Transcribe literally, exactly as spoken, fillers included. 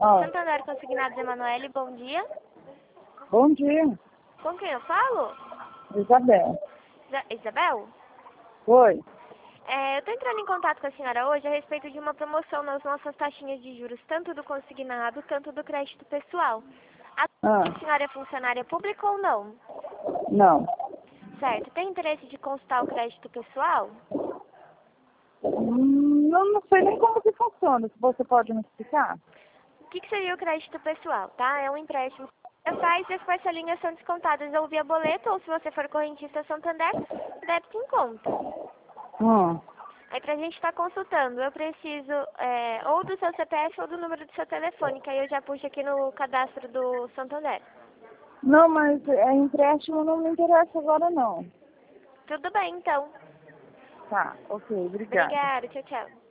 Ó, Santander Consignados Emanuele, bom dia. bom dia, Com quem eu falo? Isabel. Isa- Isabel? Oi. É, eu estou entrando em contato com a senhora hoje a respeito de uma promoção nas nossas taxinhas de juros, tanto do consignado, quanto do crédito pessoal. A Ah, senhora é funcionária pública ou não? não. Certo. Tem interesse de consultar o crédito pessoal? Hum, Eu não sei nem como que funciona. Se você pode me explicar? O que, que seria o crédito pessoal, tá? É um empréstimo que você faz e as parcelinhas são descontadas ou via boleto, ou se você for correntista Santander, débito em conta. Hum. Aí pra gente estar consultando, eu preciso é, ou do seu C P F ou do número do seu telefone, que aí eu já puxo aqui no cadastro do Santander. Não, mas é, empréstimo não me interessa agora, não. Tudo bem, então. Tá, ok, obrigada. Obrigada, tchau, tchau.